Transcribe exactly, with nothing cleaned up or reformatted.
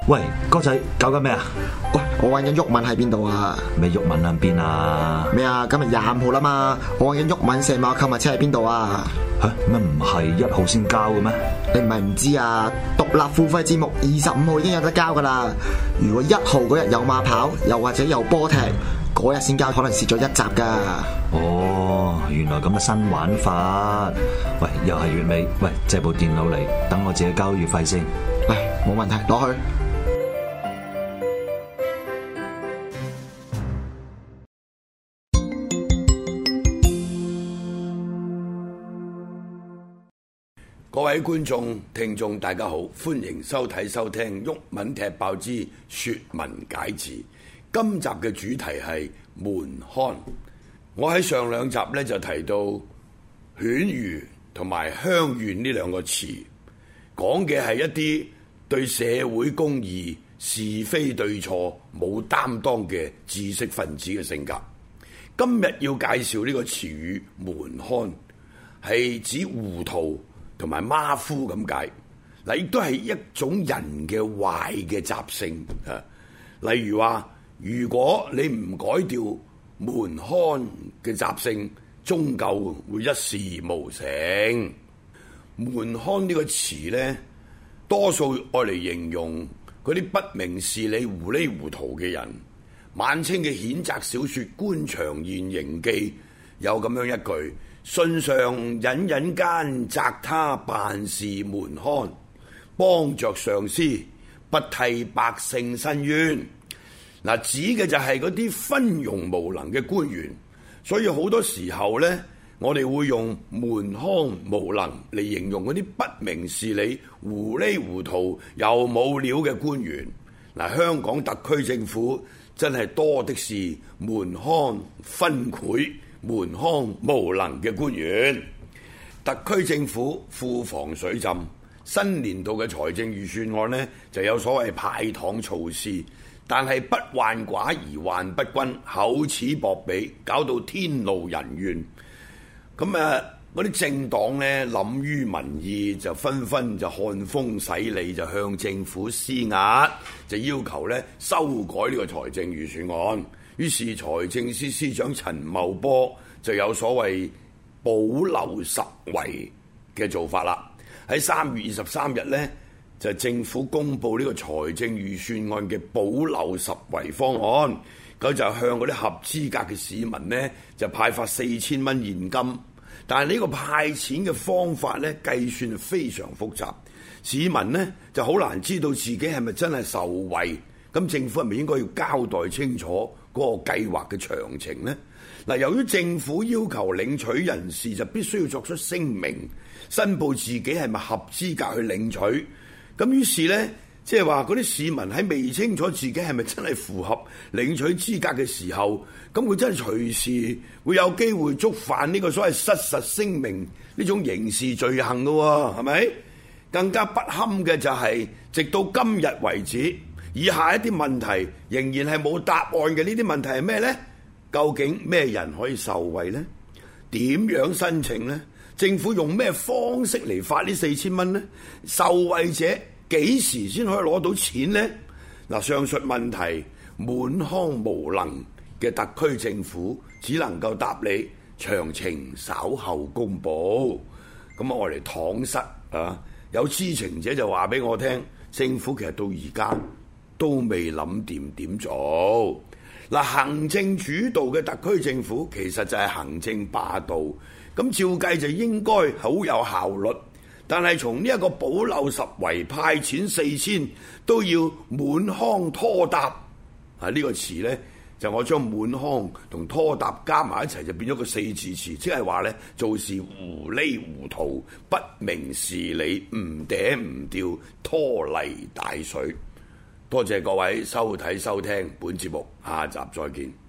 喂，哥仔搞緊咩啊？ 喂，我揾緊毓民喺邊度啊？ 咩毓民喺邊啊？ 咩啊？今日廿五號啦嘛，我揾緊毓民社貿購物車喺邊度啊？ 吓，乜唔係一號先交嘅咩？ 你唔係唔知啊？獨立付費節目二十五號已經有得交噶啦。如果一號嗰日有馬跑，又或者有波踢，嗰日先交，可能蝕咗一集噶。 哦，原來咁嘅新玩法。喂，又係月尾，喂，借部電腦嚟，等我自己交月費先。 嚟，冇問題，攞去。 各位觀眾、聽眾，大家好，歡迎收睇、收聽《毓民踢爆之說文解字》。今集嘅主題係門閂。我喺上兩集呢就提到犬儒同埋鄉願呢兩個詞，講嘅係一啲對社會公義、是非對錯冇擔當嘅知識分子嘅性格。今日要介紹呢個詞語門閂，係指糊塗同埋馬虎咁解，嗱，亦都係一種人嘅壞嘅習性啊。例如話，如果你唔改掉門閂嘅習性，終究會一事無成。門閂呢個詞呢，多數愛嚟形容嗰啲不明事理、糊裡糊塗嘅人。晚清嘅譴責小說《官場現形記》有咁樣一句：信上隱隱間責他辦事門閂，幫着上司，不替百姓申冤。嗱，指嘅就係嗰啲昏庸無能嘅官員。所以好多時候呢，我哋會用門閂無能嚟形容嗰啲不明事理、糊裡糊塗又冇料嘅官員。嗱，香港特區政府真係多的是門閂昏聵、門閂無能嘅官員。特區政府庫房水浸，新年度嘅財政預算案呢就有所謂派糖措施，但係不患寡而患不均，厚此薄彼，搞到天怒人怨。咁啊，嗰啲政黨呢諗於民意，就紛紛就看風使舵，就向政府施壓，就要求呢修改呢個財政預算案。於是財政司司長陳茂波就有所謂補漏拾遺嘅做法啦。喺三月二十三日呢，就政府公布呢個財政預算案嘅補漏拾遺方案，佢就向嗰啲合資格嘅市民呢，就派發四千蚊現金。但係呢個派錢嘅方法呢，計算非常複雜，市民呢就好難知道自己係咪真係受惠。咁政府係咪應該要交代清楚嗰個計劃嘅詳情呢？嗱，由於政府要求領取人士就必須要作出聲明，申報自己係咪合資格去領取。咁於是呢，即係話嗰啲市民喺未清楚自己係咪真係符合領取資格嘅時候，咁佢真係隨時會有機會觸犯呢個所謂失實聲明呢種刑事罪行㗎喎，係咪？更加不堪嘅就係，直到今日為止，以下一啲問題仍然係冇答案嘅。呢啲問題係咩呢？究竟咩人可以受惠呢？點樣申請呢？政府用咩方式嚟發呢四千蚊呢？受惠者幾時先可以攞到錢呢？嗱，上述問題滿腔無能嘅特區政府只能夠答你詳情稍後公佈。咁我嚟搪塞啊！有知情者就話俾我聽，政府其實到而家都未諗掂點做。嗱，行政主導嘅特區政府其實就係行政霸道，咁照計就應該好有效率。但係從呢一個補漏拾遺派錢四千都要滿腔拖沓啊！呢、這個詞呢，就我將滿腔同拖沓加埋一齊就變咗個四字詞，即係話呢，做事糊裡糊塗、不明事理、唔嗲唔吊、拖泥帶水。多謝各位收睇收聽本節目，下集再見。